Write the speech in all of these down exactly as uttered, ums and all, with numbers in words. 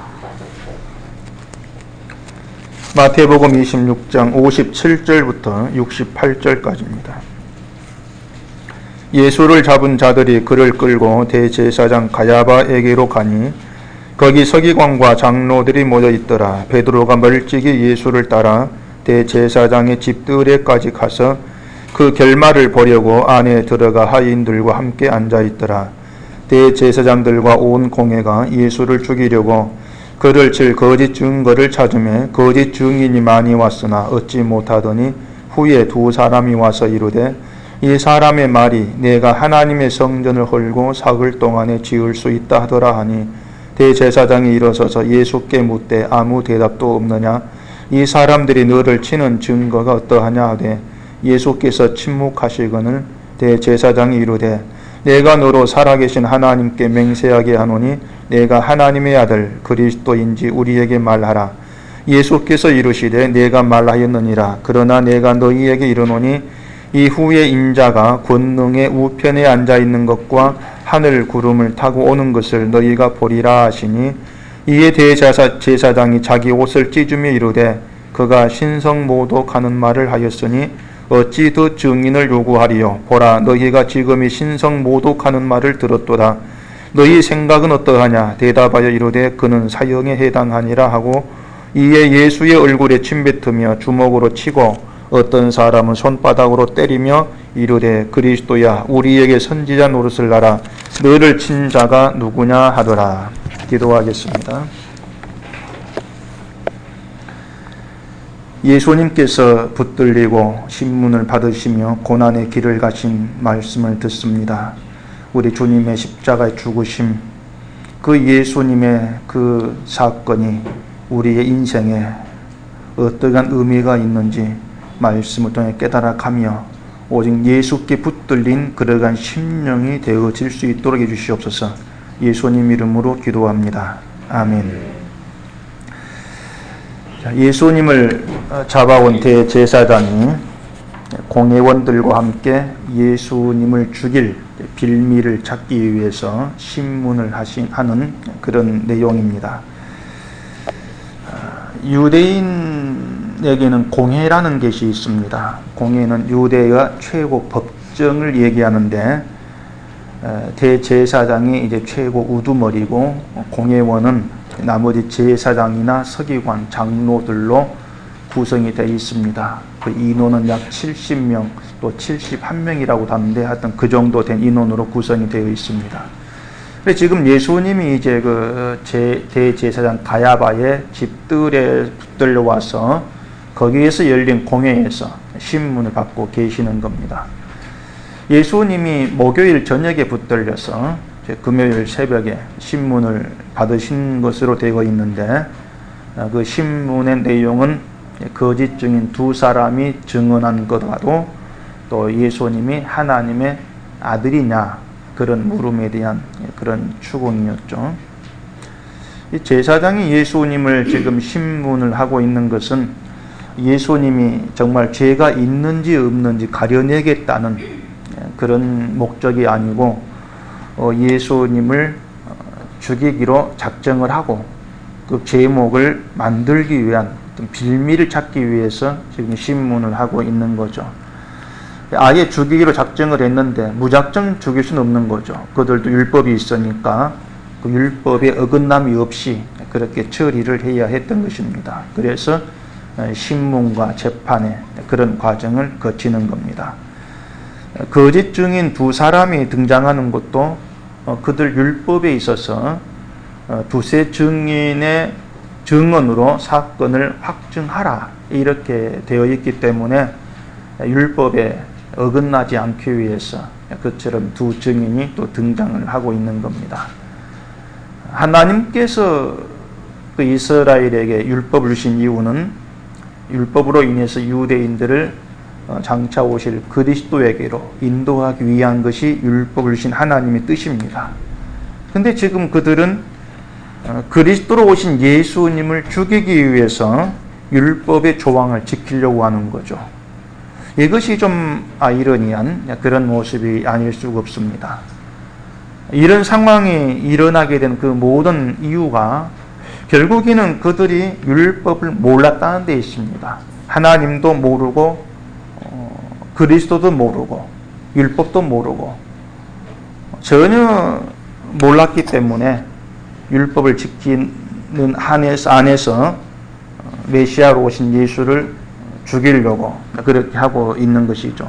마태복음 이십육 장 오십칠 절부터 육십팔 절까지입니다. 예수를 잡은 자들이 그를 끌고 대제사장 가야바에게로 가니 거기 서기관과 장로들이 모여 있더라. 베드로가 멀찍이 예수를 따라 대제사장의 집들에까지 가서 그 결말을 보려고 안에 들어가 하인들과 함께 앉아 있더라. 대제사장들과 온 공회가 예수를 죽이려고 그를 칠 거짓 증거를 찾으며 거짓 증인이 많이 왔으나 얻지 못하더니 후에 두 사람이 와서 이르되 이 사람의 말이 내가 하나님의 성전을 헐고 사흘 동안에 지을 수 있다 하더라 하니 대제사장이 일어서서 예수께 묻되 아무 대답도 없느냐? 이 사람들이 너를 치는 증거가 어떠하냐 하되 예수께서 침묵하시거늘 대제사장이 이르되 내가 너로 살아계신 하나님께 맹세하게 하노니 내가 하나님의 아들 그리스도인지 우리에게 말하라. 예수께서 이르시되 내가 말하였느니라. 그러나 내가 너희에게 이르노니 이후에 인자가 권능의 우편에 앉아있는 것과 하늘 구름을 타고 오는 것을 너희가 보리라 하시니 이에 대제사장이 자기 옷을 찢으며 이르되 그가 신성모독하는 말을 하였으니 어찌 더 증인을 요구하리요? 보라, 너희가 지금이 신성모독하는 말을 들었도다. 너희 생각은 어떠하냐? 대답하여 이르되 그는 사형에 해당하니라 하고 이에 예수의 얼굴에 침뱉으며 주먹으로 치고 어떤 사람은 손바닥으로 때리며 이르되 그리스도야 우리에게 선지자 노릇을 하라. 너를 친 자가 누구냐 하더라. 기도하겠습니다. 예수님께서 붙들리고 신문을 받으시며 고난의 길을 가신 말씀을 듣습니다. 우리 주님의 십자가의 죽으심, 그 예수님의 그 사건이 우리의 인생에 어떠한 의미가 있는지 말씀을 통해 깨달아가며 오직 예수께 붙들린 그러한 심령이 되어질 수 있도록 해주시옵소서. 예수님 이름으로 기도합니다. 아멘. 예수님을 잡아온 대제사장이 공회원들과 함께 예수님을 죽일 빌미를 찾기 위해서 신문을 하신, 하는 그런 내용입니다. 유대인에게는 공회라는 것이 있습니다. 공회는 유대가 최고 법정을 얘기하는데 대제사장이 이제 최고 우두머리고 공회원은 나머지 제사장이나 서기관, 장로들로 구성이 되어 있습니다. 그 인원은 약 칠십 명, 또 칠십일 명이라고 하는데 하여튼 그 정도 된 인원으로 구성이 되어 있습니다. 그래서 지금 예수님이 이제 그 제, 대제사장 가야바의 집들에 붙들려 와서 거기에서 열린 공회에서 신문을 받고 계시는 겁니다. 예수님이 목요일 저녁에 붙들려서 금요일 새벽에 신문을 받으신 것으로 되어 있는데 그 신문의 내용은 거짓 증인 두 사람이 증언한 것과도 또 예수님이 하나님의 아들이냐 그런 물음에 대한 그런 추궁이었죠. 제사장이 예수님을 지금 신문을 하고 있는 것은 예수님이 정말 죄가 있는지 없는지 가려내겠다는 그런 목적이 아니고 예수님을 죽이기로 작정을 하고 그 제목을 만들기 위한 빌미를 찾기 위해서 지금 신문을 하고 있는 거죠. 아예 죽이기로 작정을 했는데 무작정 죽일 수는 없는 거죠. 그들도 율법이 있으니까 그 율법에 어긋남이 없이 그렇게 처리를 해야 했던 것입니다. 그래서 신문과 재판의 그런 과정을 거치는 겁니다. 거짓 증인 두 사람이 등장하는 것도 그들 율법에 있어서 두세 증인의 증언으로 사건을 확증하라 이렇게 되어 있기 때문에 율법에 어긋나지 않기 위해서 그처럼 두 증인이 또 등장을 하고 있는 겁니다. 하나님께서 그 이스라엘에게 율법을 주신 이유는 율법으로 인해서 유대인들을 장차 오실 그리스도에게로 인도하기 위한 것이 율법을 주신 하나님의 뜻입니다. 근데 지금 그들은 그리스도로 오신 예수님을 죽이기 위해서 율법의 조항을 지키려고 하는 거죠. 이것이 좀 아이러니한 그런 모습이 아닐 수가 없습니다. 이런 상황이 일어나게 된 그 모든 이유가 결국에는 그들이 율법을 몰랐다는 데 있습니다. 하나님도 모르고 어, 그리스도도 모르고 율법도 모르고 전혀 몰랐기 때문에 율법을 지키는 안에서, 안에서 메시아로 오신 예수를 죽이려고 그렇게 하고 있는 것이죠.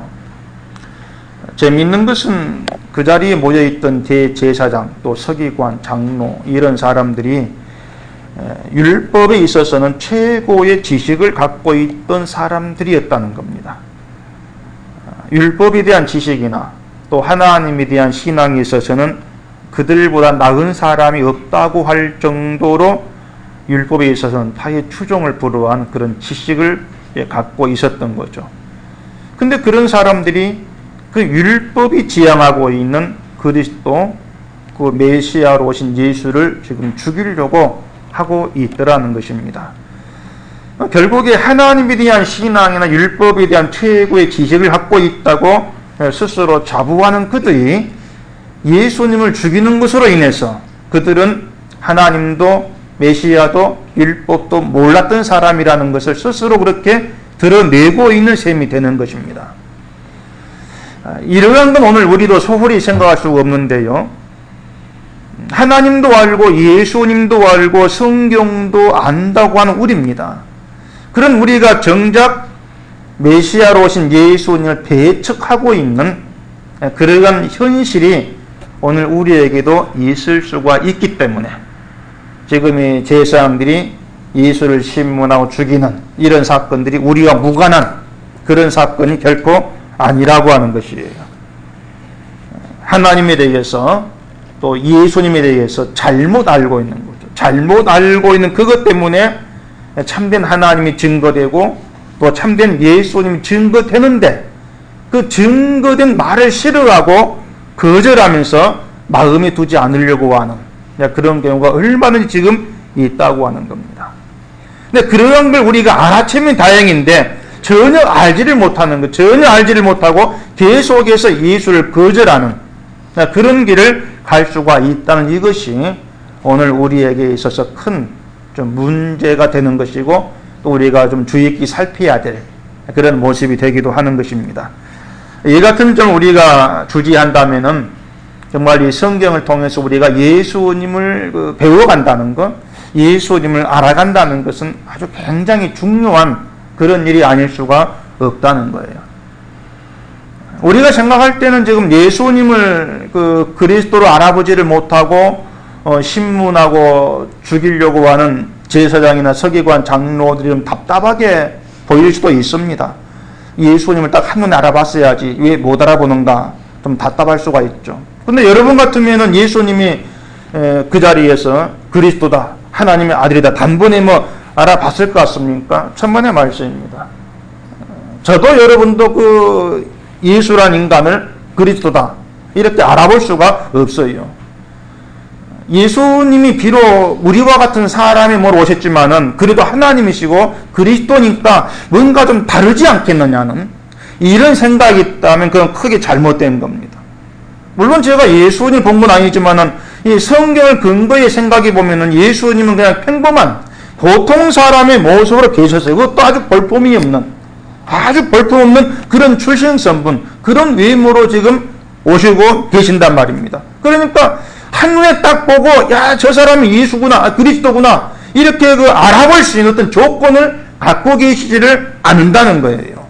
재미있는 것은 그 자리에 모여있던 대제사장 또 서기관, 장로 이런 사람들이 율법에 있어서는 최고의 지식을 갖고 있던 사람들이었다는 겁니다. 율법에 대한 지식이나 또 하나님에 대한 신앙에 있어서는 그들보다 나은 사람이 없다고 할 정도로 율법에 있어서는 타의 추종을 불허한 그런 지식을 갖고 있었던 거죠. 근데 그런 사람들이 그 율법이 지향하고 있는 그리스도, 그 메시아로 오신 예수를 지금 죽이려고 하고 있더라는 것입니다. 결국에 하나님에 대한 신앙이나 율법에 대한 최고의 지식을 갖고 있다고 스스로 자부하는 그들이 예수님을 죽이는 것으로 인해서 그들은 하나님도 메시아도 율법도 몰랐던 사람이라는 것을 스스로 그렇게 드러내고 있는 셈이 되는 것입니다. 이러한 건 오늘 우리도 소홀히 생각할 수가 없는데요. 하나님도 알고 예수님도 알고 성경도 안다고 하는 우리입니다. 그런 우리가 정작 메시아로 오신 예수님을 배척하고 있는 그러한 현실이 오늘 우리에게도 있을 수가 있기 때문에 지금 이 제사장들이 예수를 신문하고 죽이는 이런 사건들이 우리와 무관한 그런 사건이 결코 아니라고 하는 것이에요. 하나님에 대해서 또 예수님에 대해서 잘못 알고 있는 거죠. 잘못 알고 있는 그것 때문에 참된 하나님이 증거되고 또 참된 예수님이 증거되는데 그 증거된 말을 싫어하고 거절하면서 마음에 두지 않으려고 하는 그런 경우가 얼마든지 지금 있다고 하는 겁니다. 근데 그런 걸 우리가 알아채면 다행인데 전혀 알지를 못하는 것, 전혀 알지를 못하고 계속해서 예수를 거절하는 그런 길을 갈 수가 있다는 이것이 오늘 우리에게 있어서 큰 좀 문제가 되는 것이고 또 우리가 좀 주의 깊게 살펴야 될 그런 모습이 되기도 하는 것입니다. 이 같은 점 우리가 주지한다면은 정말 이 성경을 통해서 우리가 예수님을 배워간다는 것, 예수님을 알아간다는 것은 아주 굉장히 중요한 그런 일이 아닐 수가 없다는 거예요. 우리가 생각할 때는 지금 예수님을 그 그리스도로 알아보지를 못하고 어, 신문하고 죽이려고 하는 제사장이나 서기관, 장로들이 좀 답답하게 보일 수도 있습니다. 예수님을 딱 한눈에 알아봤어야지 왜 못 알아보는가 좀 답답할 수가 있죠. 근데 여러분 같으면은 예수님이 에, 그 자리에서 그리스도다, 하나님의 아들이다 단번에 뭐 알아봤을 것 같습니까? 천만의 말씀입니다. 저도 여러분도 그 예수란 인간을 그리스도다 이렇게 알아볼 수가 없어요. 예수님이 비록 우리와 같은 사람이 뭘 오셨지만은 그래도 하나님이시고 그리스도니까 뭔가 좀 다르지 않겠느냐는 이런 생각이 있다면 그건 크게 잘못된 겁니다. 물론 제가 예수님 본 건 아니지만은 이 성경을 근거에 생각해 보면은 예수님은 그냥 평범한 보통 사람의 모습으로 계셨어요. 그것도 아주 볼품이 없는 아주 볼품없는 그런 출신선분 그런 외모로 지금 오시고 계신단 말입니다. 그러니까 한눈에 딱 보고 야, 저 사람이 예수구나, 아, 그리스도구나 이렇게 그 알아볼 수 있는 어떤 조건을 갖고 계시지를 않는다는 거예요.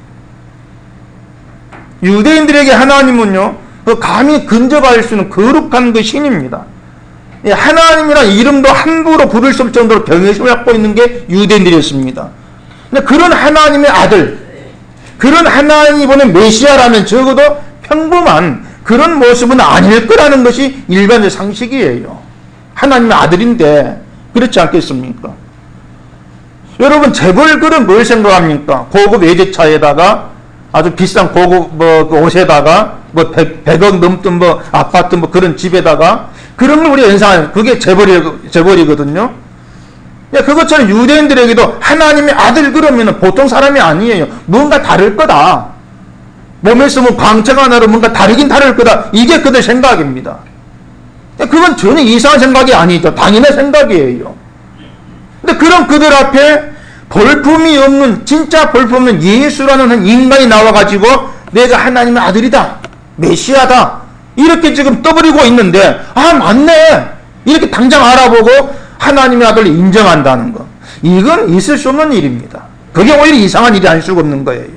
유대인들에게 하나님은요 그 감히 근접할 수 있는 거룩한 그 신입니다. 하나님이라는 이름도 함부로 부를 수 없을 정도로 경외심을 갖고 있는 게 유대인들이었습니다. 근데 그런 하나님의 아들, 그런 하나님이 보낸 메시아라면 적어도 평범한 그런 모습은 아닐 거라는 것이 일반의 상식이에요. 하나님의 아들인데 그렇지 않겠습니까? 여러분 재벌들은 뭘 생각합니까? 고급 외제차에다가 아주 비싼 고급 뭐 옷에다가 뭐 백억 넘던 뭐 아파트 뭐 그런 집에다가 그런 걸 우리가 연상하는 그게 재벌이, 재벌이거든요. 그것처럼 유대인들에게도 하나님의 아들 그러면 보통 사람이 아니에요. 뭔가 다를 거다. 몸에 쓰면 광채가 하나로 뭔가 다르긴 다를 거다. 이게 그들 생각입니다. 그건 전혀 이상한 생각이 아니죠. 당연한 생각이에요. 근데 그런 그들 앞에 볼품이 없는, 진짜 볼품 없는 예수라는 한 인간이 나와가지고 내가 하나님의 아들이다, 메시아다, 이렇게 지금 떠버리고 있는데, 아 맞네, 이렇게 당장 알아보고 하나님의 아들을 인정한다는 거, 이건 있을 수 없는 일입니다. 그게 오히려 이상한 일이 아닐 수가 없는 거예요.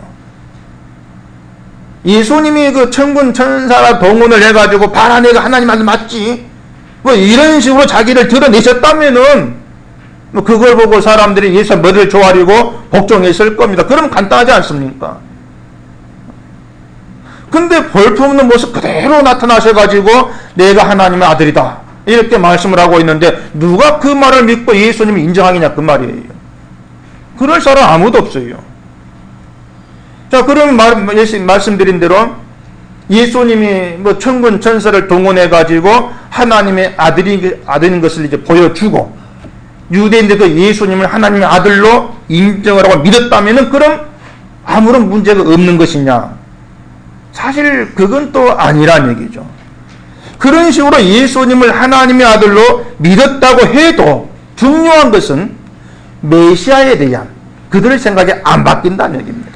예수님이 그 천군 천사라 동원을 해가지고 봐라 내가 하나님 아들 맞지, 뭐 이런 식으로 자기를 드러내셨다면은 뭐 그걸 보고 사람들이 예수의 머리를 조아리고 복종했을 겁니다. 그러면 간단하지 않습니까? 근데 볼품없는 모습 그대로 나타나셔가지고 내가 하나님의 아들이다, 이렇게 말씀을 하고 있는데 누가 그 말을 믿고 예수님을 인정하겠냐, 그 말이에요. 그럴 사람 아무도 없어요. 자, 그럼 말, 말씀드린 대로 예수님이 뭐 천군 천사를 동원해가지고 하나님의 아들이, 아들인 것을 이제 보여주고 유대인들 그 예수님을 하나님의 아들로 인정을 하고 믿었다면은 그럼 아무런 문제가 없는 것이냐? 사실 그건 또 아니란 얘기죠. 그런 식으로 예수님을 하나님의 아들로 믿었다고 해도 중요한 것은 메시아에 대한 그들의 생각이 안 바뀐다는 얘기입니다.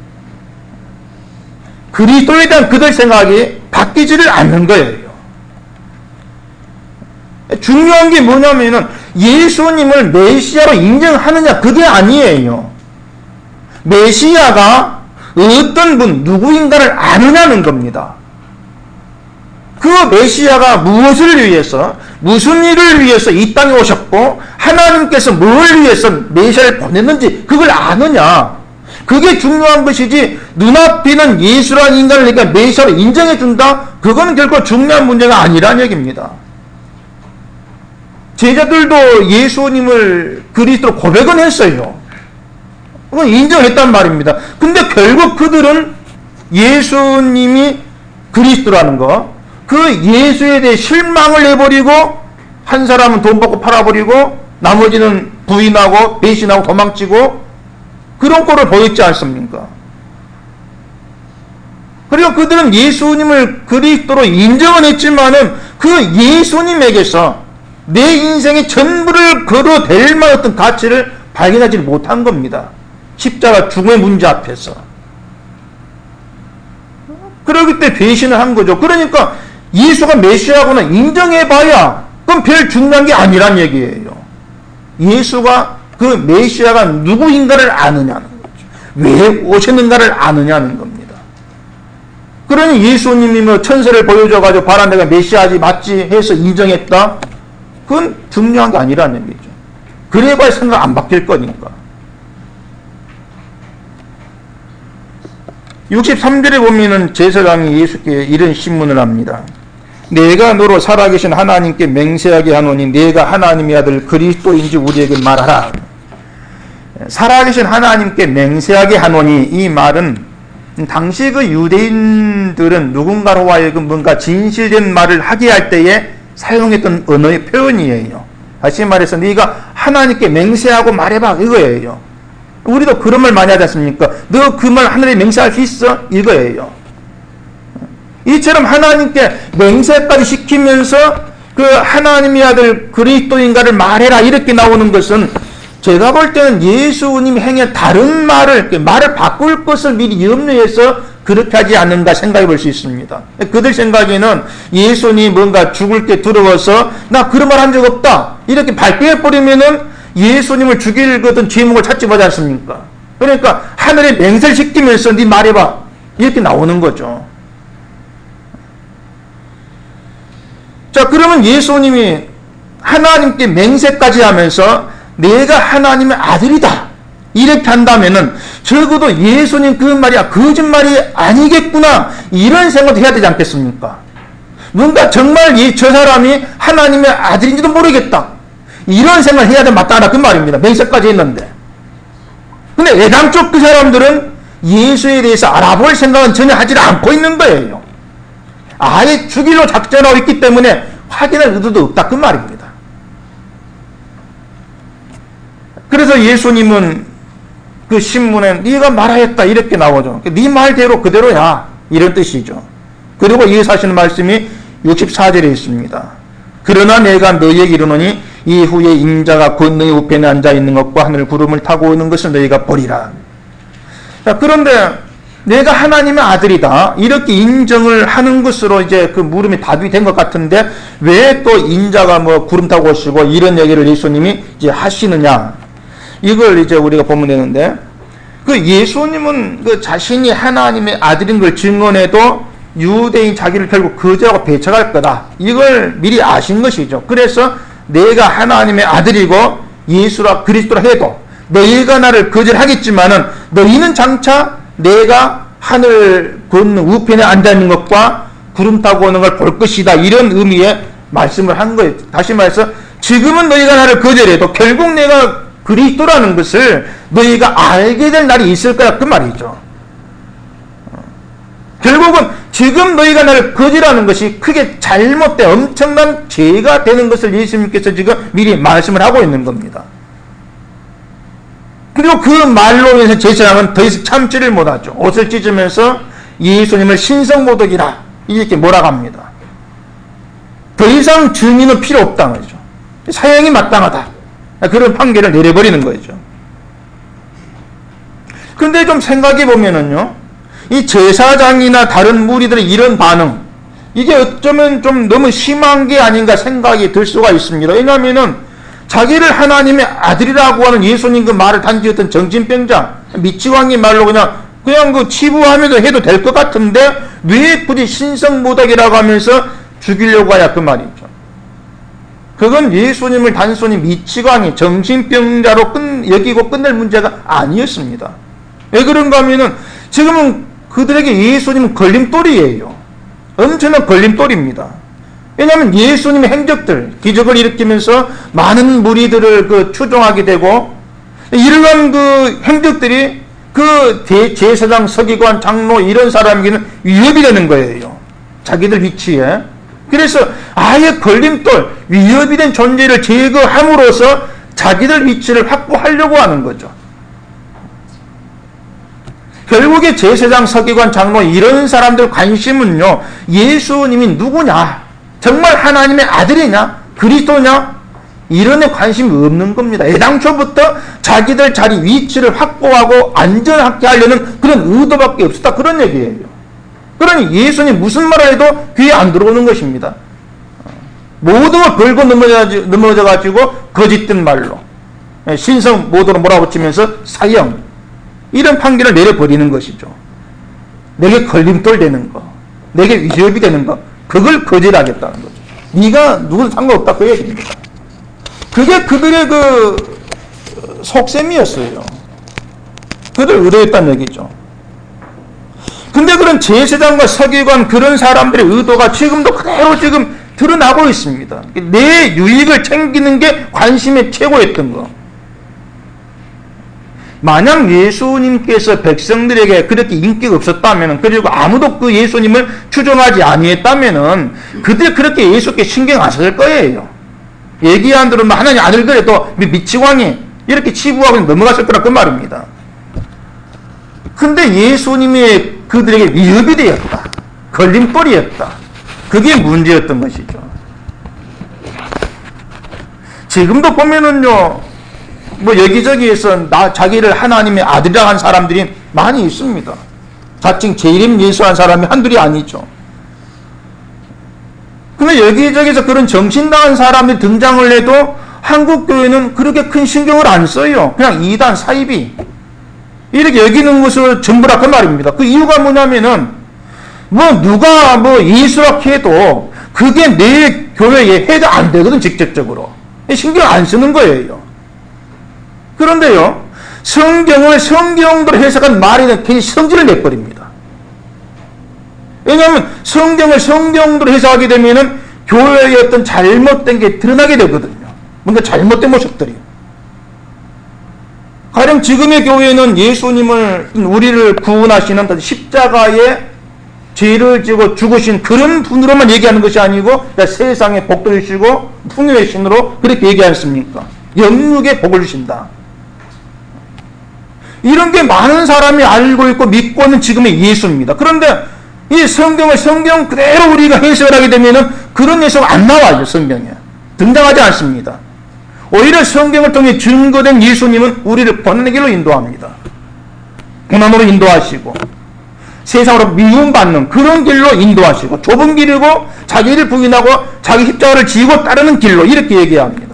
그리스도에 대한 그들 생각이 바뀌지를 않는 거예요. 중요한 게 뭐냐면은 예수님을 메시아로 인정하느냐, 그게 아니에요. 메시아가 어떤 분, 누구인가를 아느냐는 겁니다. 그 메시아가 무엇을 위해서, 무슨 일을 위해서 이 땅에 오셨고 하나님께서 뭘 위해서 메시아를 보냈는지 그걸 아느냐, 그게 중요한 것이지, 눈앞에는 예수라는 인간을 그러니까 메시아로 인정해준다, 그건 결코 중요한 문제가 아니라는 얘기입니다. 제자들도 예수님을 그리스도로 고백은 했어요. 그건 인정했단 말입니다. 근데 결국 그들은 예수님이 그리스도라는 거, 그 예수에 대해 실망을 해버리고, 한 사람은 돈 받고 팔아버리고 나머지는 부인하고 배신하고 도망치고 그런 꼴을 보였지 않습니까? 그리고 그들은 예수님을 그리스도로 인정은 했지만은 그 예수님에게서 내 인생의 전부를 걸어댈 만한 어떤 가치를 발견하지 못한 겁니다. 십자가 죽음의 문제 앞에서. 그러기 때문에 배신을 한 거죠. 그러니까 예수가 메시아구나 인정해봐야 그건 별 중요한 게 아니란 얘기예요. 예수가 그 메시아가 누구인가를 아느냐는 거죠. 왜 오셨는가를 아느냐는 겁니다. 그러니 예수님이 뭐 천사를 보여줘가지고 봐라 내가 메시아지 맞지 해서 인정했다, 그건 중요한 게 아니라는 얘기죠. 그래봐야 생각 안 바뀔 거니까. 육십삼 절에 보면은 제사장이 예수께 이런 신문을 합니다. 내가 너로 살아계신 하나님께 맹세하게 하노니 내가 하나님의 아들 그리스도인지 우리에게 말하라. 살아계신 하나님께 맹세하게 하노니, 이 말은 당시 그 유대인들은 누군가로 하여금 뭔가 진실된 말을 하게 할 때에 사용했던 언어의 표현이에요. 다시 말해서 네가 하나님께 맹세하고 말해봐, 이거예요. 우리도 그런 말 많이 하지 않습니까? 너 그 말 하늘에 맹세할 수 있어? 이거예요. 이처럼 하나님께 맹세까지 시키면서 그 하나님의 아들 그리스도인가를 말해라, 이렇게 나오는 것은 제가 볼 때는 예수님이 행한 다른 말을, 말을 바꿀 것을 미리 염려해서 그렇게 하지 않는가 생각해 볼 수 있습니다. 그들 생각에는 예수님이 뭔가 죽을 게 두려워서 나 그런 말 한 적 없다, 이렇게 발표해버리면은 예수님을 죽일 어떤 제목을 찾지 못하지 않습니까? 그러니까 하늘에 맹세를 시키면서 네 말해봐, 이렇게 나오는 거죠. 자, 그러면 예수님이 하나님께 맹세까지 하면서 내가 하나님의 아들이다, 이렇게 한다면은 적어도 예수님 그 말이 거짓말이 아니겠구나, 이런 생각도 해야 되지 않겠습니까? 뭔가 정말 이, 저 사람이 하나님의 아들인지도 모르겠다, 이런 생각을 해야 돼 마땅하다, 그 말입니다. 맹세까지 했는데. 근데 애당초 그 사람들은 예수에 대해서 알아볼 생각은 전혀 하지 않고 있는 거예요. 아예 죽이려 작전하고 있기 때문에 확인할 의도도 없다, 그 말입니다. 그래서 예수님은 그 신문에 네가 말하였다, 이렇게 나오죠. 네 말대로 그대로야, 이런 뜻이죠. 그리고 이어서 하시는 말씀이 육십사 절에 있습니다. 그러나 내가 너희에게 이르노니 이후에 인자가 곧 너희 우편에 앉아 있는 것과 하늘 구름을 타고 오는 것을 너희가 보리라. 자, 그런데 내가 하나님의 아들이다 이렇게 인정을 하는 것으로 이제 그 물음이 답이 된 것 같은데 왜 또 인자가 뭐 구름 타고 오시고 이런 얘기를 예수님이 이제 하시느냐, 이걸 이제 우리가 보면 되는데, 그 예수님은 그 자신이 하나님의 아들인 걸 증언해도 유대인 자기를 결국 거절하고 배척할 거다, 이걸 미리 아신 것이죠. 그래서 내가 하나님의 아들이고 예수라 그리스도라 해도 너희가 나를 거절하겠지만은 너희는 장차 내가 하늘 걷는 우편에 앉아있는 것과 구름 타고 오는 걸 볼 것이다, 이런 의미의 말씀을 한 거예요. 다시 말해서 지금은 너희가 나를 거절해도 결국 내가 그리스도라는 것을 너희가 알게 될 날이 있을 거야, 그 말이죠. 결국은 지금 너희가 나를 거절하는 것이 크게 잘못된 엄청난 죄가 되는 것을 예수님께서 지금 미리 말씀을 하고 있는 겁니다. 그리고 그 말로 인해서 제사장은 더 이상 참지를 못하죠. 옷을 찢으면서 예수님을 신성모독이라 이렇게 몰아갑니다. 더 이상 증인은 필요 없다는 거죠. 사형이 마땅하다, 그런 판결을 내려버리는 거죠. 근데 좀 생각해 보면은요, 이 제사장이나 다른 무리들의 이런 반응, 이게 어쩌면 좀 너무 심한 게 아닌가 생각이 들 수가 있습니다. 왜냐하면은 자기를 하나님의 아들이라고 하는 예수님 그 말을 단지 어떤 정신병자, 미치광이 말로 그냥, 그냥 그 치부하면서 해도 될 것 같은데, 왜 굳이 신성모독이라고 하면서 죽이려고 하냐, 그 말이죠. 그건 예수님을 단순히 미치광이, 정신병자로 끝, 여기고 끝낼 문제가 아니었습니다. 왜 그런가 하면은, 지금은 그들에게 예수님은 걸림돌이에요. 엄청난 걸림돌입니다. 왜냐하면 예수님의 행적들, 기적을 일으키면서 많은 무리들을 그 추종하게 되고, 이러한 그 행적들이 그 대제사장, 서기관, 장로 이런 사람에게는 위협이 되는 거예요. 자기들 위치에. 그래서 아예 걸림돌, 위협이 된 존재를 제거함으로써 자기들 위치를 확보하려고 하는 거죠. 결국에 제사장, 서기관, 장로 이런 사람들 관심은요, 예수님이 누구냐, 정말 하나님의 아들이냐, 그리스도냐, 이런 데 관심이 없는 겁니다. 애당초부터 자기들 자리 위치를 확보하고 안전하게 하려는 그런 의도밖에 없었다, 그런 얘기예요. 그러니 예수님 무슨 말을 해도 귀에 안 들어오는 것입니다. 모든 걸 걸고 넘어져 가지고 거짓된 말로 신성 모독으로 몰아붙이면서 사형, 이런 판결을 내려버리는 것이죠. 내게 걸림돌 되는 거, 내게 위협이 되는 거, 그걸 거절하겠다는 거죠. 네가 누구든 상관없다, 그 얘기입니다. 그게 그들의 그 속셈이었어요. 그들 의도했다는 얘기죠. 근데 그런 제사장과 서기관 그런 사람들의 의도가 지금도 그대로 지금 드러나고 있습니다. 내 유익을 챙기는 게 관심의 최고였던 거. 만약 예수님께서 백성들에게 그렇게 인기가 없었다면, 그리고 아무도 그 예수님을 추종하지 아니했다면 그들 그렇게 예수께 신경 안 쓸 거예요. 얘기한 대로 하나님 아들 그래도 미치광이 이렇게 치부하고 넘어갔을 거라, 그 말입니다. 근데 예수님이 그들에게 위협이 되었다, 걸림돌이었다, 그게 문제였던 것이죠. 지금도 보면은요, 뭐 여기저기에서 나 자기를 하나님의 아들이라고 하는 사람들이 많이 있습니다. 자칭 재림 예수한 사람이 한둘이 아니죠. 근데 여기저기서 그런 정신나간 사람이 등장을 해도 한국 교회는 그렇게 큰 신경을 안 써요. 그냥 이단 사이비 이렇게 여기는 것을 전부라, 그 말입니다. 그 이유가 뭐냐면은 뭐 누가 뭐 예수라 해도 그게 내 교회에 해가 안 되거든, 직접적으로. 신경 안 쓰는 거예요. 그런데요, 성경을 성경대로 해석한 말에는 괜히 성질을 내버립니다. 왜냐하면 성경을 성경대로 해석하게 되면은 교회의 어떤 잘못된 게 드러나게 되거든요. 뭔가 잘못된 모습들이. 가령 지금의 교회는 예수님을, 우리를 구원하시는 십자가에 죄를 지고 죽으신 그런 분으로만 얘기하는 것이 아니고 세상에 복도 주시고 풍요의 신으로 그렇게 얘기하지 않습니까? 영육에 복을 주신다. 이런 게 많은 사람이 알고 있고 믿고 있는 지금의 예수입니다. 그런데 이 성경을 성경 그대로 우리가 해석을 하게 되면은 그런 예수가 안 나와요. 성경에 등장하지 않습니다. 오히려 성경을 통해 증거된 예수님은 우리를 번뇌의 길로 인도합니다. 고난으로 인도하시고 세상으로 미움받는 그런 길로 인도하시고 좁은 길이고 자기를 부인하고 자기 십자가를 지고 따르는 길로 이렇게 얘기합니다.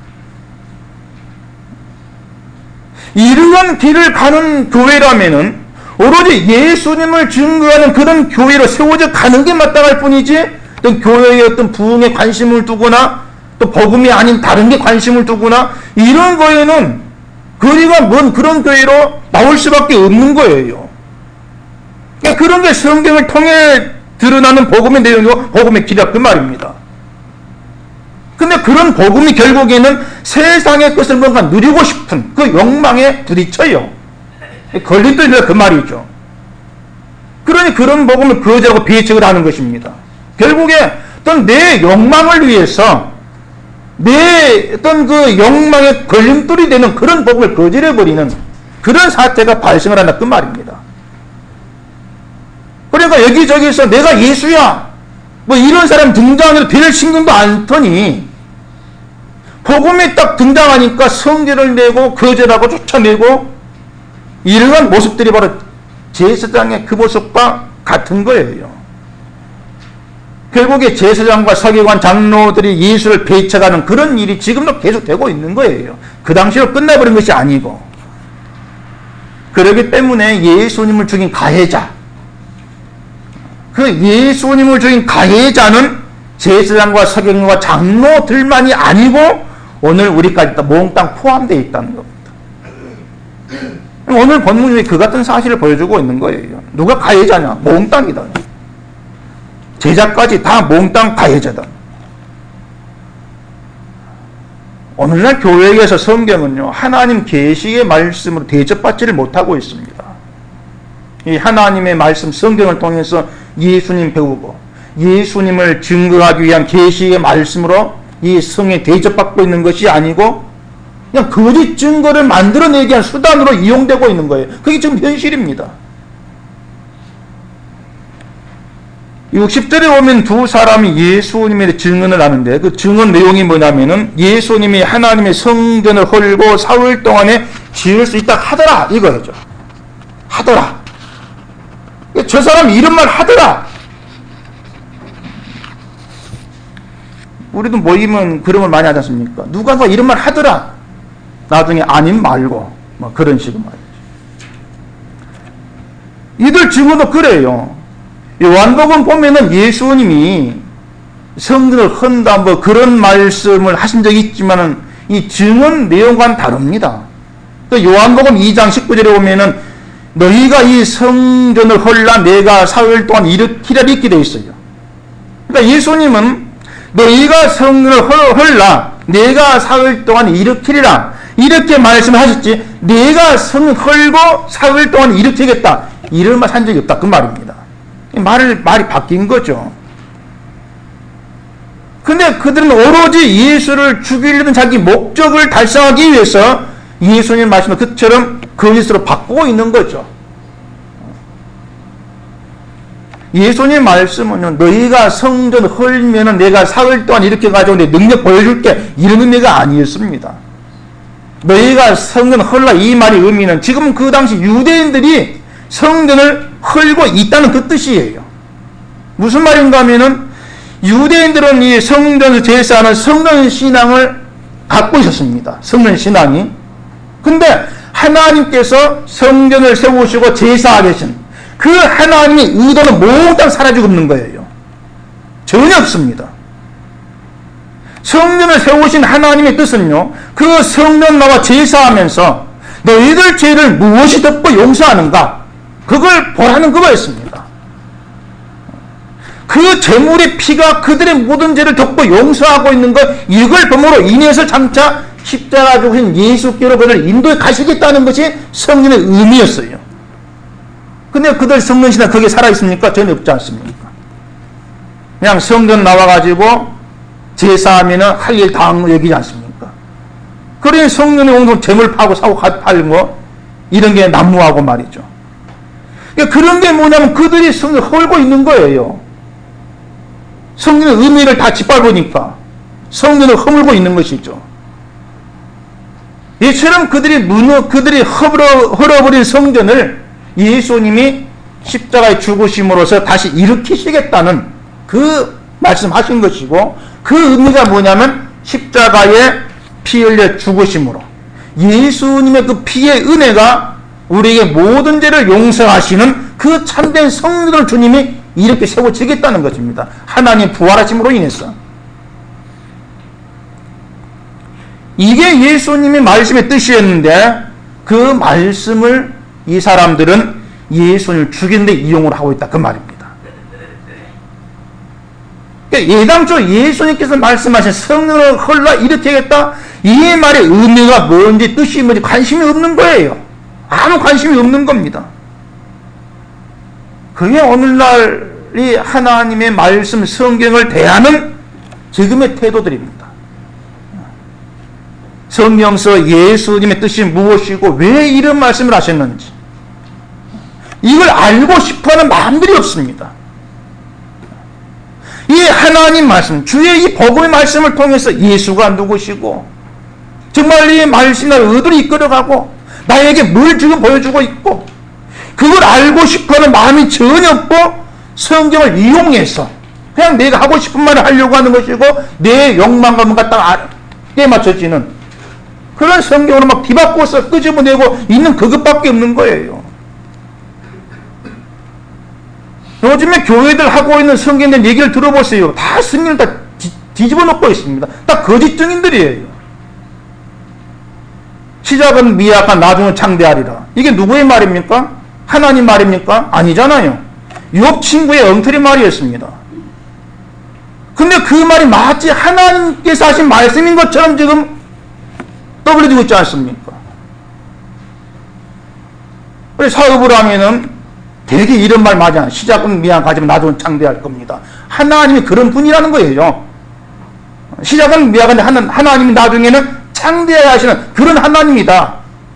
이러한 길을 가는 교회라면은 오로지 예수님을 증거하는 그런 교회로 세워져 가는 게 마땅할 뿐이지 어떤 교회의 어떤 부흥에 관심을 두거나 또 복음이 아닌 다른 게 관심을 두거나 이런 거에는 거리가 먼 그런 교회로 나올 수밖에 없는 거예요. 그러니까 그런 게 성경을 통해 드러나는 복음의 내용이고 복음의 길이라 그 말입니다. 근데 그런 복음이 결국에는 세상의 것을 뭔가 누리고 싶은 그 욕망에 부딪혀요. 걸림돌이라 그 말이죠. 그러니 그런 복음을 거절하고 배척을 하는 것입니다. 결국에 어떤 내 욕망을 위해서 내 어떤 그 욕망의 걸림돌이 되는 그런 복음을 거절해버리는 그런 사태가 발생을 한다 그 말입니다. 그러니까 여기저기서 내가 예수야 뭐 이런 사람 등장해도 별 신경도 안 터니 복음이 딱 등장하니까 성질을 내고 거절하고 쫓아내고 이러한 모습들이 바로 제사장의 그 모습과 같은 거예요. 결국에 제사장과 서기관 장로들이 예수를 배척하는 그런 일이 지금도 계속되고 있는 거예요. 그 당시로 끝나버린 것이 아니고. 그렇기 때문에 예수님을 죽인 가해자, 그 예수님을 죽인 가해자는 제사장과 서기관과 장로들만이 아니고 오늘 우리까지 다 몽땅 포함되어 있다는 겁니다. 오늘 본문이 그 같은 사실을 보여주고 있는 거예요. 누가 가해자냐? 몽땅이다. 제자까지 다 몽땅 가해자다. 오늘날 교회에서 성경은요, 하나님 계시의 말씀으로 대접받지를 못하고 있습니다. 이 하나님의 말씀, 성경을 통해서 예수님 배우고 예수님을 증거하기 위한 계시의 말씀으로 이 성에 대접받고 있는 것이 아니고 그냥 거짓 증거를 만들어내기 위한 수단으로 이용되고 있는 거예요. 그게 지금 현실입니다. 육십 절에 보면 두 사람이 예수님의 증언을 하는데 그 증언 내용이 뭐냐면은 예수님이 하나님의 성전을 헐고 사흘 동안에 지을 수 있다 하더라 이거죠. 하더라. 저 사람이 이런 말 하더라. 우리도 모이면 그런 걸 많이 하지 않습니까? 누가 뭐 이런 말 하더라. 나중에 아님 말고 뭐 그런 식으로 말이죠. 이들 증언도 그래요. 요한복음 보면은 예수님이 성전을 헌다 뭐 그런 말씀을 하신 적이 있지만은 이 증언 내용과는 다릅니다. 또 요한복음 이 장 십구 절에 보면은 너희가 이 성전을 헐라 내가 사흘 동안 일으키라 이렇게 되어 있어요. 그러니까 예수님은 너희가 성전을 헐라 내가 사흘 동안 일으키리라 이렇게 말씀하셨지 내가 성을 헐고 사흘 동안 일으키겠다 이런 말 한 적이 없다 그 말입니다. 말을, 말이 바뀐 거죠. 근데 그들은 오로지 예수를 죽이려는 자기 목적을 달성하기 위해서 예수님 말씀을 그처럼 거짓으로 바꾸고 있는 거죠. 예수님 말씀은 너희가 성전 헐면은 내가 사흘 동안 이렇게 가지고 내 능력 보여줄게 이런 의미가 아니었습니다. 너희가 성전 헐라 이 말의 의미는 지금 그 당시 유대인들이 성전을 헐고 있다는 그 뜻이에요. 무슨 말인가 하면은 유대인들은 이 성전을 제사하는 성전 신앙을 갖고 있었습니다. 성전 신앙이. 근데 하나님께서 성전을 세우시고 제사하게 하신 그 하나님의 의도는 몽땅 사라지고 없는 거예요. 전혀 없습니다. 성전을 세우신 하나님의 뜻은요, 그 성전 나와 제사하면서 너희들 죄를 무엇이 덮고 용서하는가? 그걸 보라는 그거였습니다. 그 제물의 피가 그들의 모든 죄를 덮고 용서하고 있는 것, 이걸 범으로 인해서 장차 십자가 죽으신 예수께로 그들을 인도에 가시겠다는 것이 성전의 의미였어요. 근데 그들 성전신앙 거기에 살아있습니까? 전혀 없지 않습니까? 그냥 성전 나와가지고 제사하면은 할 일 다 한 거 여기지 않습니까? 그러니 성전에 오는 재물 파고 사고 팔고 이런 게 난무하고 말이죠. 그러니까 그런 게 뭐냐면 그들이 성전을 헐고 있는 거예요. 성전의 의미를 다 짓밟으니까 성전을 허물고 있는 것이죠. 이처럼 그들이 무너, 그들이 헐어, 헐어버린 성전을 예수님이 십자가에 죽으심으로써 다시 일으키시겠다는 그 말씀하신 것이고, 그 의미가 뭐냐면 십자가에 피 흘려 죽으심으로 예수님의 그 피의 은혜가 우리에게 모든 죄를 용서하시는 그 참된 성령을 주님이 이렇게 세워지겠다는 것입니다. 하나님 부활하심으로 인해서. 이게 예수님의 말씀의 뜻이었는데, 그 말씀을 이 사람들은 예수님을 죽이는 데 이용을 하고 있다, 그 말입니다. 그러니까 예당초 예수님께서 말씀하신 성령을 흘러 일으키겠다, 이 말의 의미가 뭔지 뜻이 뭔지 관심이 없는 거예요. 아무 관심이 없는 겁니다. 그게 오늘날이 하나님의 말씀 성경을 대하는 지금의 태도들입니다. 성경서 예수님의 뜻이 무엇이고 왜 이런 말씀을 하셨는지 이걸 알고 싶어하는 마음들이 없습니다. 이 하나님 말씀, 주의 이 복음의 말씀을 통해서 예수가 누구시고 정말 이 말씀이 나를 어디로 이끌어가고 나에게 뭘 지금 보여주고 있고, 그걸 알고 싶어하는 마음이 전혀 없고 성경을 이용해서 그냥 내가 하고 싶은 말을 하려고 하는 것이고 내 욕망감을 갖다가 때 맞춰지는 그런 성경으로 막 뒤바꿔서 끄집어내고 있는 그것밖에 없는 거예요. 요즘에 교회들 하고 있는 성경들 얘기를 들어보세요. 다 성경을 다 뒤, 뒤집어 놓고 있습니다. 다 거짓 증인들이에요. 시작은 미약한 나중은 창대하리라. 이게 누구의 말입니까? 하나님 말입니까? 아니잖아요. 욥 친구의 엉터리 말이었습니다. 근데 그 말이 마치 하나님께서 하신 말씀인 것처럼 지금 떠벌려지고 있지 않습니까? 사업을 하면은 되게 이런 말 많이 하잖아요. 시작은 미약하지만 나중은 창대할 겁니다. 하나님이 그런 분이라는 거예요. 시작은 미약한데 하나님이 나중에는 창대해야 하시는 그런 하나님이다.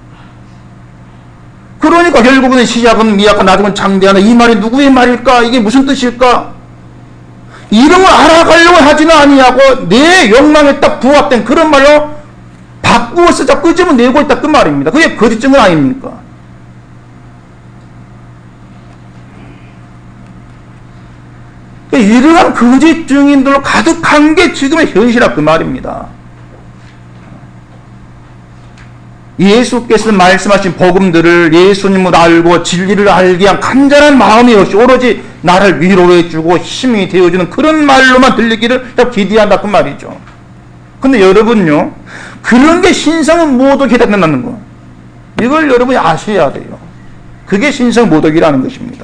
그러니까 결국은 시작은 미약한 나중은 창대하는 이 말이 누구의 말일까? 이게 무슨 뜻일까? 이런 걸 알아가려고 하지는 아니하고 내 욕망에 딱 부합된 그런 말로 바꾸어서 자꾸 끄집어내고 있다, 그 말입니다. 그게 거짓 증언 아닙니까? 이러한 거짓 증인들로 가득한 게 지금의 현실이라 그 말입니다. 예수께서 말씀하신 복음들을 예수님을 알고 진리를 알기 위한 간절한 마음이 없이 오로지 나를 위로해주고 힘이 되어주는 그런 말로만 들리기를 기대한다, 그 말이죠. 근데 여러분요, 그런 게 신성은 모독이라는 거, 이걸 여러분이 아셔야 돼요. 그게 신성 모독이라는 것입니다.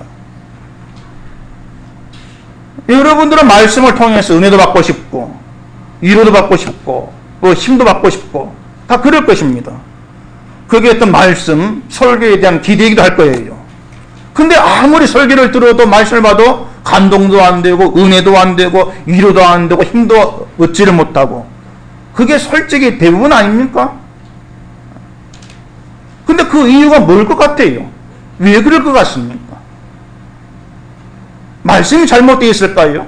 여러분들은 말씀을 통해서 은혜도 받고 싶고 위로도 받고 싶고 뭐 힘도 받고 싶고 다 그럴 것입니다. 그게 어떤 말씀, 설교에 대한 기대이기도 할 거예요. 근데 아무리 설교를 들어도 말씀을 봐도 감동도 안 되고 은혜도 안 되고 위로도 안 되고 힘도 얻지를 못하고, 그게 솔직히 대부분 아닙니까? 근데 그 이유가 뭘 것 같아요? 왜 그럴 것 같습니까? 말씀이 잘못되어 있을까요?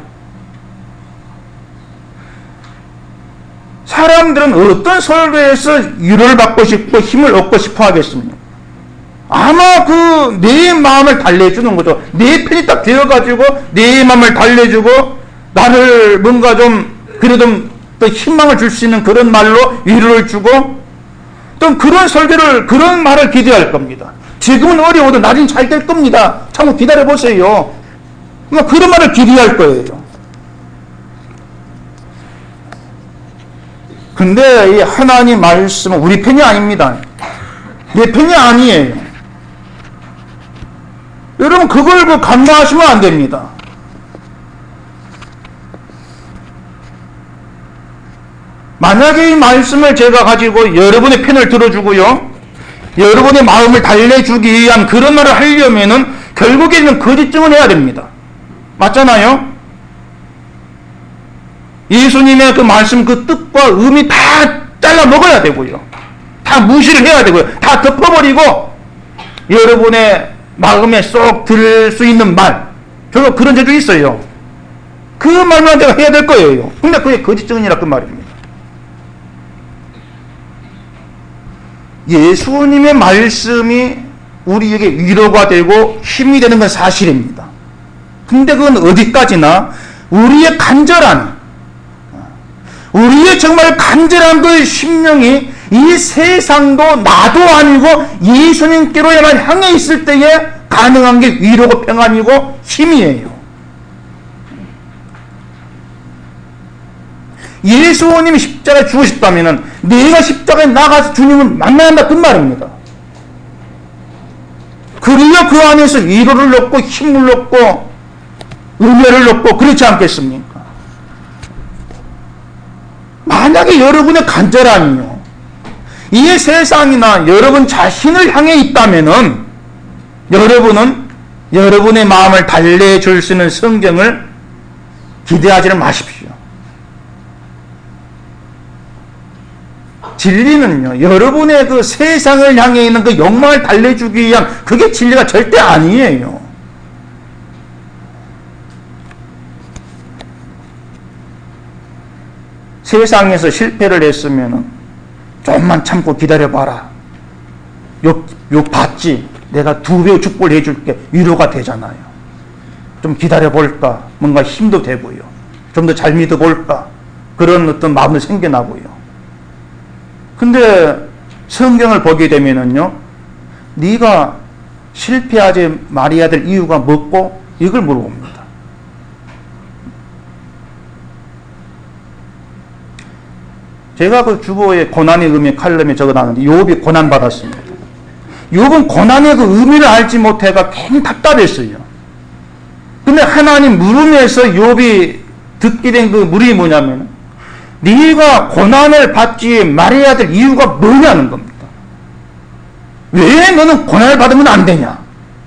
사람들은 어떤 설교에서 위로를 받고 싶고 힘을 얻고 싶어 하겠습니까? 아마 그 내 마음을 달래주는 거죠. 내 편이 딱 되어가지고 내 마음을 달래주고 나를 뭔가 좀 그래도 또 희망을 줄 수 있는 그런 말로 위로를 주고 또 그런 설교를, 그런 말을 기대할 겁니다. 지금은 어려워도 나중에 잘 될 겁니다. 참고 기다려보세요. 그러니까 그런 말을 기대할 거예요. 근데 이 하나님 말씀은 우리 편이 아닙니다. 내 편이 아니에요. 여러분 그걸 그 간과하시면 안 됩니다. 만약에 이 말씀을 제가 가지고 여러분의 편을 들어주고요, 여러분의 마음을 달래주기 위한 그런 말을 하려면은 결국에는 거짓 증언해야 됩니다. 맞잖아요? 예수님의 그 말씀 그 뜻과 의미 다 잘라 먹어야 되고요, 다 무시를 해야 되고요, 다 덮어버리고 여러분의 마음에 쏙 들 수 있는 말, 저도 그런 적이 있어요. 그 말만 제가 해야 될 거예요. 근데 그게 거짓 증언이라 그 말입니다. 예수님의 말씀이 우리에게 위로가 되고 힘이 되는 건 사실입니다. 근데 그건 어디까지나 우리의 간절한, 우리의 정말 간절한 그 심령이 이 세상도 나도 아니고 예수님께로야만 향해 있을 때에 가능한 게 위로고 평안이고 힘이에요. 예수님이 십자가에 죽으셨다면 내가 십자가에 나가서 주님을 만나야 한다, 그 말입니다. 그래야 그 안에서 위로를 얻고 힘을 얻고 은혜를 얻고 그렇지 않겠습니까? 만약에 여러분의 간절함이요, 이 세상이나 여러분 자신을 향해 있다면은 여러분은 여러분의 마음을 달래줄 수 있는 성경을 기대하지는 마십시오. 진리는요, 여러분의 그 세상을 향해 있는 그 욕망을 달래주기 위한 그게 진리가 절대 아니에요. 세상에서 실패를 했으면 좀만 참고 기다려봐라. 욕, 욕 받지. 내가 두 배의 축복을 해줄게. 위로가 되잖아요. 좀 기다려볼까. 뭔가 힘도 되고요. 좀 더 잘 믿어볼까. 그런 어떤 마음도 생겨나고요. 근데 성경을 보게 되면은요, 네가 실패하지 말아야 될 이유가 뭐고? 이걸 물어봅니다. 제가 그 주보에 고난의 의미 칼럼에 적어놨는데 욥이 고난받았습니다. 욥은 고난의 그 의미를 알지 못해가 괜히 답답했어요. 근데 하나님 물음에서 욥이 듣게 된 그 물이 뭐냐면, 네가 고난을 받지 말아야 될 이유가 뭐냐는 겁니다. 왜 너는 고난을 받으면 안 되냐?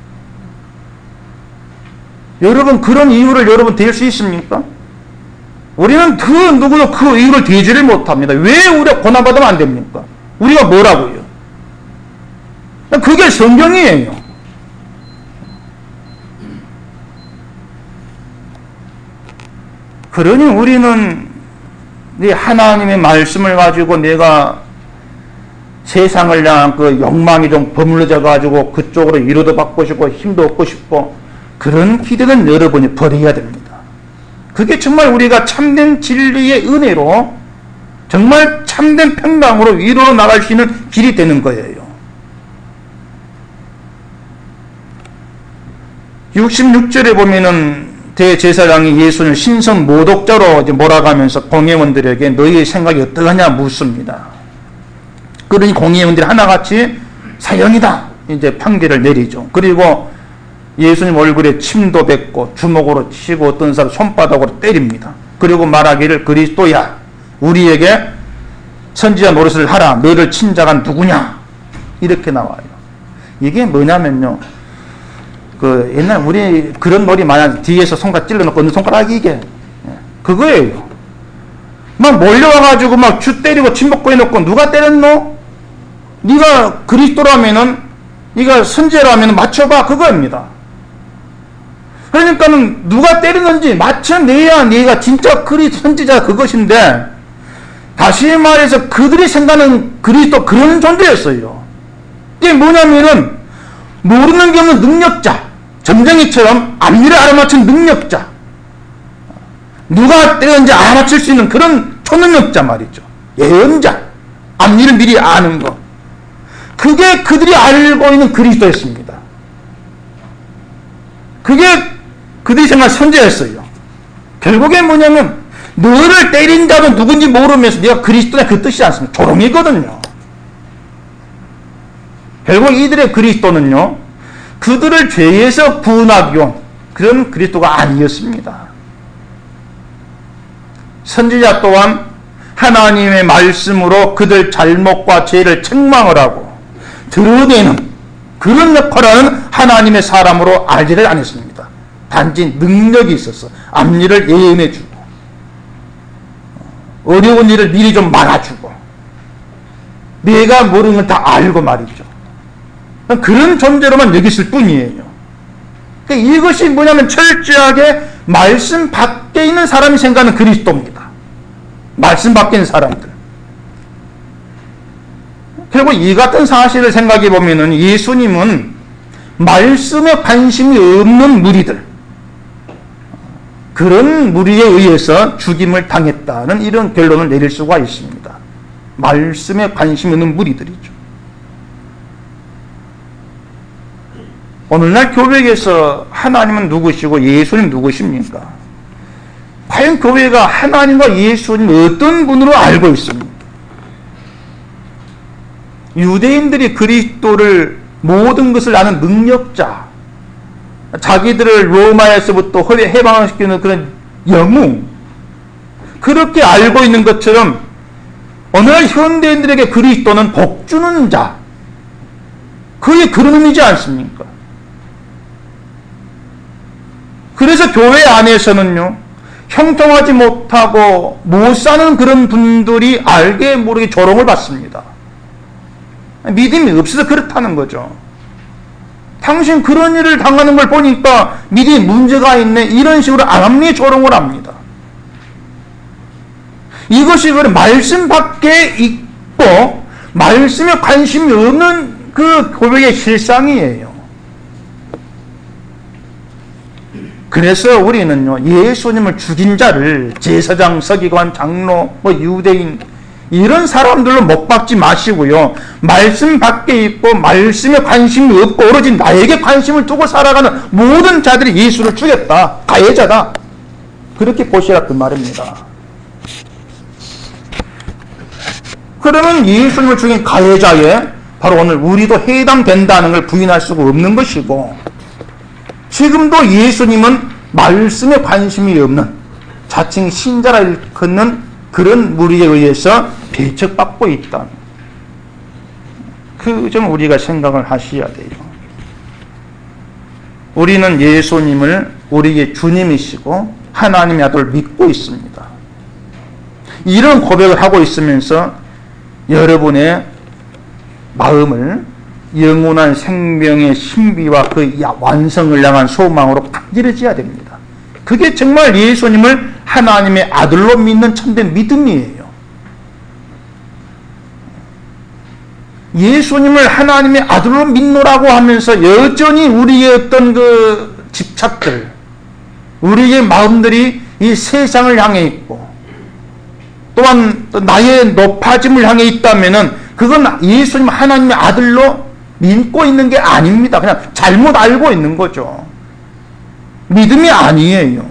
여러분, 그런 이유를 여러분 댈 수 있습니까? 우리는 그 누구도 그 이유를 대지를 못합니다. 왜 우리가 고난받으면 안 됩니까? 우리가 뭐라고요? 그게 성경이에요. 그러니 우리는 하나님의 말씀을 가지고 내가 세상을 향한 그 욕망이 좀 버물러져 가지고 그쪽으로 위로도 받고 싶고 힘도 얻고 싶고, 그런 기대는 여러분이 버려야 됩니다. 그게 정말 우리가 참된 진리의 은혜로 정말 참된 평강으로 위로로 나갈 수 있는 길이 되는 거예요. 육십육 절에 보면은 대제사장이 예수를 신성 모독자로 이제 몰아가면서 공회원들에게 너희의 생각이 어떠하냐 묻습니다. 그러니 공회원들이 하나같이 사형이다 이제 판결을 내리죠. 그리고 예수님 얼굴에 침도 뱉고 주먹으로 치고 어떤 사람 손바닥으로 때립니다. 그리고 말하기를 그리스도야 우리에게 선지자 노릇을 하라. 너를 친 자가 누구냐? 이렇게 나와요. 이게 뭐냐면요, 그 옛날 우리 그런 놀이 많이 뒤에서 손가락 찔러놓고 어느 손가락이 이게 그거예요. 막 몰려와가지고 막 주 때리고 침먹고 해놓고 누가 때렸노? 네가 그리스도라면은 네가 선지자라면 맞춰봐, 그거입니다. 그러니까는 누가 때리는지 맞춰내야 네가 진짜 그리스도 선지자 그것인데, 다시 말해서 그들이 생각하는 그리스도 그런 존재였어요. 이게 뭐냐면은 모르는 게 없는 능력자, 점쟁이처럼 앞니를 알아맞힌 능력자, 누가 때렸는지 알아맞힐 수 있는 그런 초능력자 말이죠. 예언자, 앞니를 미리 아는 거. 그게 그들이 알고 있는 그리스도였습니다. 그게 그들이 정말 선지자였어요. 결국에 뭐냐면 너를 때린 자도 누군지 모르면서 네가 그리스도냐 그 뜻이 않습니다. 조롱이거든요. 결국 이들의 그리스도는요, 그들을 죄에서 구원하기 위한 그런 그리스도가 아니었습니다. 선지자 또한 하나님의 말씀으로 그들 잘못과 죄를 책망을 하고 드러내는 그런 역할을 하는 하나님의 사람으로 알지를 않았습니다. 단지 능력이 있어서 앞일을 예언해주고 어려운 일을 미리 좀 말아주고 내가 모르는 걸 다 알고 말이죠. 그런 존재로만 여겼을 뿐이에요. 그러니까 이것이 뭐냐면 철저하게 말씀 밖에 있는 사람이 생각하는 그리스도입니다. 말씀 밖에 있는 사람들. 결국 이 같은 사실을 생각해 보면은 예수님은 말씀에 관심이 없는 무리들, 그런 무리에 의해서 죽임을 당했다는 이런 결론을 내릴 수가 있습니다. 말씀에 관심이 없는 무리들이죠. 오늘날 교회에서 하나님은 누구시고 예수님 누구십니까? 과연 교회가 하나님과 예수님 어떤 분으로 알고 있습니까? 유대인들이 그리스도를 모든 것을 아는 능력자, 자기들을 로마에서부터 해방시키는 그런 영웅, 그렇게 알고 있는 것처럼 오늘날 현대인들에게 그리스도는 복주는 자, 그게 그런 의미지 않습니까? 그래서 교회 안에서는요, 형통하지 못하고 못 사는 그런 분들이 알게 모르게 조롱을 받습니다. 믿음이 없어서 그렇다는 거죠. 당신 그런 일을 당하는 걸 보니까 믿음이 문제가 있네, 이런 식으로 암리 조롱을 합니다. 이것이 그 말씀 밖에 있고 말씀에 관심이 없는 그 고백의 실상이에요. 그래서 우리는요, 예수님을 죽인 자를 제사장, 서기관, 장로, 뭐 유대인 이런 사람들로 못 박지 마시고요, 말씀 밖에 있고 말씀에 관심이 없고 오로지 나에게 관심을 두고 살아가는 모든 자들이 예수를 죽였다, 가해자다, 그렇게 보시라 그 말입니다. 그러면 예수님을 죽인 가해자에 바로 오늘 우리도 해당된다는 걸 부인할 수가 없는 것이고, 지금도 예수님은 말씀에 관심이 없는 자칭 신자라 일컫는 그런 무리에 의해서 배척받고 있다. 그 점 우리가 생각을 하셔야 돼요. 우리는 예수님을 우리의 주님이시고 하나님의 아들을 믿고 있습니다. 이런 고백을 하고 있으면서 여러분의 마음을 영원한 생명의 신비와 그 완성을 향한 소망으로 간절해져야 됩니다. 그게 정말 예수님을 하나님의 아들로 믿는 참된 믿음이에요. 예수님을 하나님의 아들로 믿노라고 하면서 여전히 우리의 어떤 그 집착들, 우리의 마음들이 이 세상을 향해 있고 또한 나의 높아짐을 향해 있다면은 그건 예수님 하나님의 아들로 믿고 있는 게 아닙니다. 그냥 잘못 알고 있는 거죠. 믿음이 아니에요.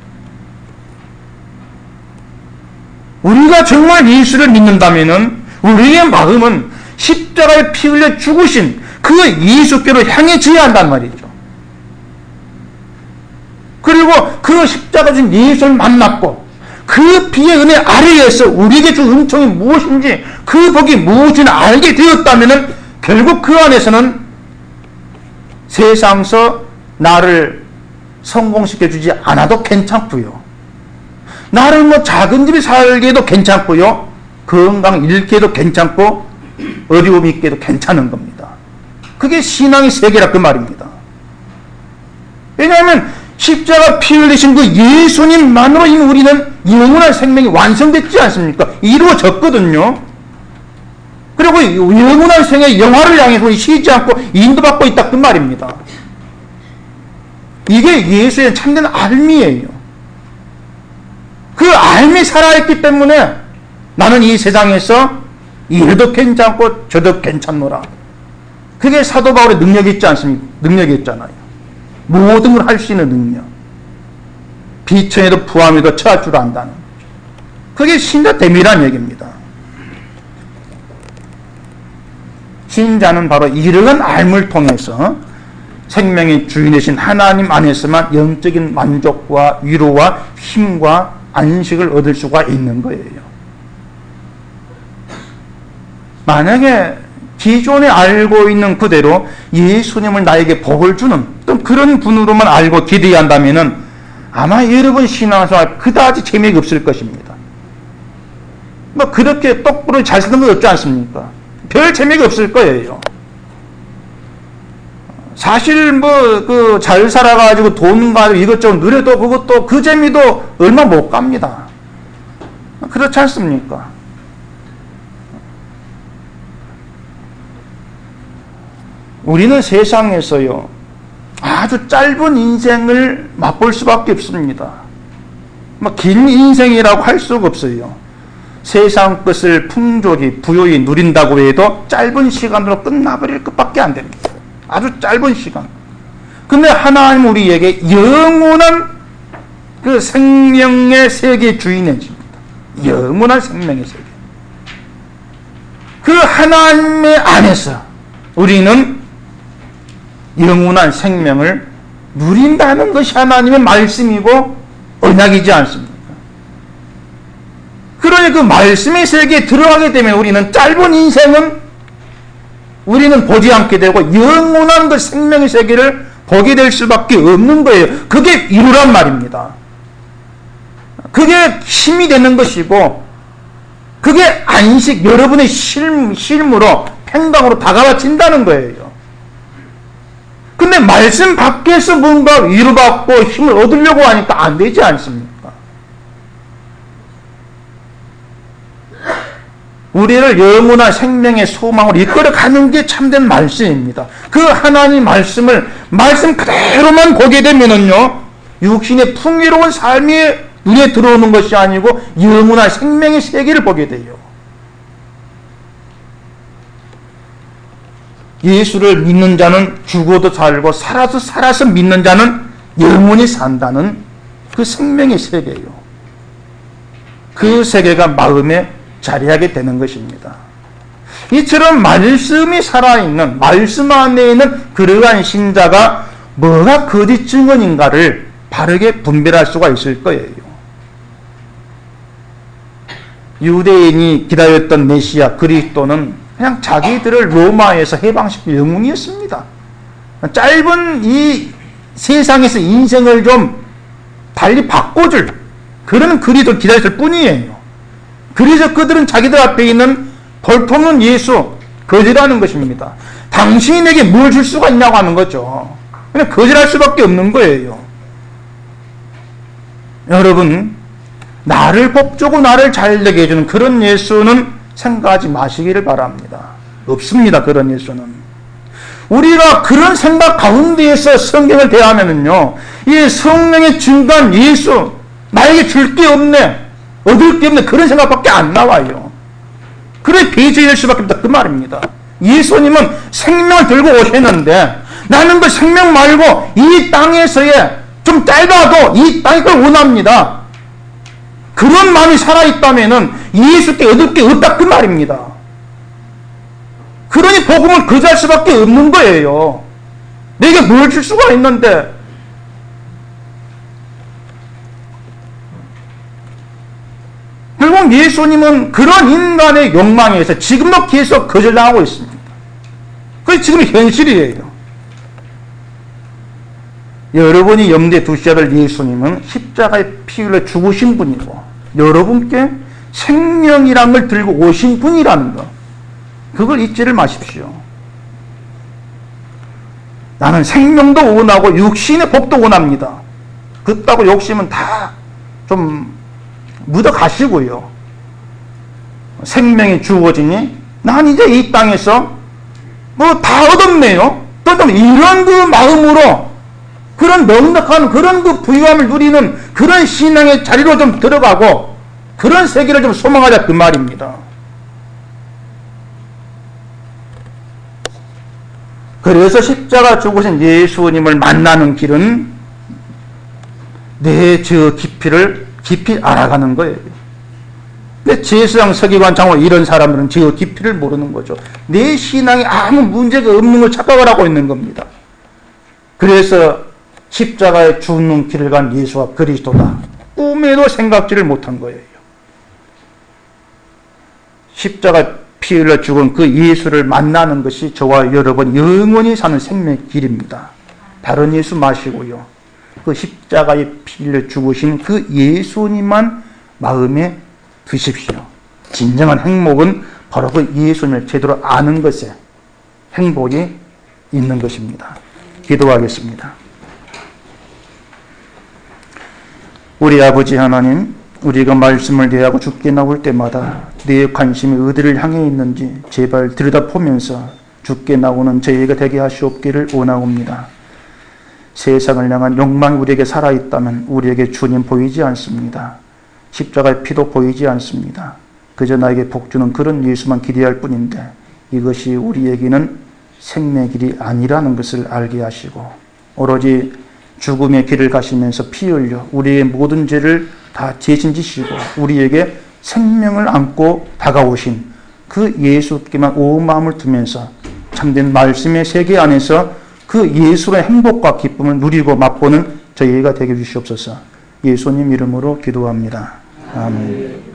우리가 정말 예수를 믿는다면은 우리의 마음은 십자가에 피 흘려 죽으신 그 예수께로 향해져야 한단 말이죠. 그리고 그 십자가 준 예수를 만났고 그 피의 은혜 아래에서 우리에게 준 은총이 무엇인지 그 복이 무엇인지 알게 되었다면은 결국 그 안에서는 세상에서 나를 성공시켜주지 않아도 괜찮고요, 나를 뭐 작은 집에 살게도 괜찮고요, 건강 잃게도 괜찮고 어려움 있게도 괜찮은 겁니다. 그게 신앙의 세계라 그 말입니다. 왜냐하면 십자가 피 흘리신 그 예수님만으로 이미 우리는 영원한 생명이 완성됐지 않습니까? 이루어졌거든요. 그리고 영원한 생의 영화를 향해서 쉬지 않고 인도받고 있다 그 말입니다. 이게 예수의 참된 알미예요. 그 알미 살아있기 때문에 나는 이 세상에서 이래도 괜찮고 저도 괜찮노라. 그게 사도 바울의 능력이 있지 않습니까? 능력이 있잖아요. 모든 걸 할 수 있는 능력. 비천에도 부함에도 처할 줄 안다는 거죠. 그게 신자 됨이란 얘기입니다. 신자는 바로 이러한 알을 통해서 생명의 주인이신 하나님 안에서만 영적인 만족과 위로와 힘과 안식을 얻을 수가 있는 거예요. 만약에 기존에 알고 있는 그대로 예수님을 나에게 복을 주는 또 그런 분으로만 알고 기대한다면은 아마 여러분 신앙생활 그다지 재미가 없을 것입니다. 뭐 그렇게 똑부러 잘 사는 거 없지 않습니까? 별 재미가 없을 거예요. 사실 뭐 그 잘 살아가지고 돈 가지고 이것저것 누려도 그것도 그 재미도 얼마 못 갑니다. 그렇지 않습니까? 우리는 세상에서요, 아주 짧은 인생을 맛볼 수밖에 없습니다. 뭐 긴 인생이라고 할 수가 없어요. 세상 것을 풍족히 부유히 누린다고 해도 짧은 시간으로 끝나버릴 것밖에 안 됩니다. 아주 짧은 시간. 근데 하나님 우리에게 영원한 그 생명의 세계 주인해 줍니다. 영원한 생명의 세계. 그 하나님의 안에서 우리는 영원한 생명을 누린다는 것이 하나님의 말씀이고 언약이지 않습니까? 그러니 그 말씀의 세계에 들어가게 되면 우리는 짧은 인생은 우리는 보지 않게 되고 영원한 그 생명의 세계를 보게 될 수밖에 없는 거예요. 그게 이루란 말입니다. 그게 힘이 되는 것이고 그게 안식, 여러분의 실, 실무로 평강으로 다가와진다는 거예요. 근데 말씀 밖에서 뭔가 위로받고 힘을 얻으려고 하니까 안 되지 않습니까? 우리를 영원한 생명의 소망으로 이끌어가는 게 참된 말씀입니다. 그 하나님 말씀을 말씀 그대로만 보게 되면은요, 육신의 풍요로운 삶이 눈에 들어오는 것이 아니고 영원한 생명의 세계를 보게 돼요. 예수를 믿는 자는 죽어도 살고 살아서 살아서 믿는 자는 영원히 산다는 그 생명의 세계예요. 그 세계가 마음에 자리하게 되는 것입니다. 이처럼 말씀이 살아있는, 말씀 안에 있는 그러한 신자가 뭐가 거짓 증언인가를 바르게 분별할 수가 있을 거예요. 유대인이 기다렸던 메시아 그리스도는 그냥 자기들을 로마에서 해방시킬 영웅이었습니다. 짧은 이 세상에서 인생을 좀 달리 바꿔줄 그런 그리스도를 기다렸을 뿐이에요. 그래서 그들은 자기들 앞에 있는 볼품은 예수, 거절하는 것입니다. 당신이 내게 뭘 줄 수가 있냐고 하는 거죠. 그냥 거절할 수밖에 없는 거예요. 여러분, 나를 복주고 나를 잘되게 해주는 그런 예수는 생각하지 마시기를 바랍니다. 없습니다. 그런 예수는. 우리가 그런 생각 가운데에서 성경을 대하면은요, 이 성령의 증거한 예수, 나에게 줄 게 없네, 얻을 게 없네, 그런 생각밖에 안 나와요. 그래 배제될 수밖에 없다, 그 말입니다. 예수님은 생명을 들고 오셨는데 나는 그 생명 말고 이 땅에서의 좀 짧아도 이 땅이 그걸 원합니다. 그런 마음이 살아있다면은 예수께 얻을 게 없다, 그 말입니다. 그러니 복음을 거절할 수밖에 없는 거예요. 내게 뭘 줄 수가 있는데. 결국 예수님은 그런 인간의 욕망에 의해서 지금도 계속 거절당하고 있습니다. 그게 지금 현실이에요. 여러분이 염두에 두셔야 될 예수님은 십자가의 피 흘려 죽으신 분이고 여러분께 생명이란 걸 들고 오신 분이라는 거, 그걸 잊지를 마십시오. 나는 생명도 원하고 육신의 복도 원합니다. 그따고 욕심은 다 좀 묻어 가시고요. 생명이 주어지니 난 이제 이 땅에서 뭐 다 얻었네요. 또 이런 그 마음으로 그런 넉넉한 그런 그 부유함을 누리는 그런 신앙의 자리로 좀 들어가고 그런 세계를 좀 소망하자, 그 말입니다. 그래서 십자가 죽으신 예수님을 만나는 길은 내 저 깊이를 깊이 알아가는 거예요. 근데 제사장, 서기관, 장로 이런 사람들은 저 깊이를 모르는 거죠. 내 신앙에 아무 문제가 없는 걸 착각을 하고 있는 겁니다. 그래서 십자가에 죽는 길을 간 예수가 그리스도다, 꿈에도 생각지를 못한 거예요. 십자가 피 흘려 죽은 그 예수를 만나는 것이 저와 여러분 영원히 사는 생명의 길입니다. 다른 예수 마시고요, 그 십자가에 피 흘려 죽으신 그 예수님만 마음에 드십시오. 진정한 행복은 바로 그 예수님을 제대로 아는 것에 행복이 있는 것입니다. 기도하겠습니다. 우리 아버지 하나님, 우리가 말씀을 대하고 죽게 나올 때마다 내 관심이 어디를 향해 있는지 제발 들여다보면서 죽게 나오는 저희가 되게 하시옵기를 원하옵니다. 세상을 향한 욕망이 우리에게 살아있다면 우리에게 주님 보이지 않습니다. 십자가의 피도 보이지 않습니다. 그저 나에게 복주는 그런 예수만 기대할 뿐인데 이것이 우리에게는 생명의 길이 아니라는 것을 알게 하시고 오로지 죽음의 길을 가시면서 피 흘려 우리의 모든 죄를 다 대신지시고 우리에게 생명을 안고 다가오신 그 예수께만 온 마음을 두면서 참된 말씀의 세계 안에서 그 예수의 행복과 기쁨을 누리고 맛보는 저희가 되게 해주시옵소서. 예수님 이름으로 기도합니다. 아멘.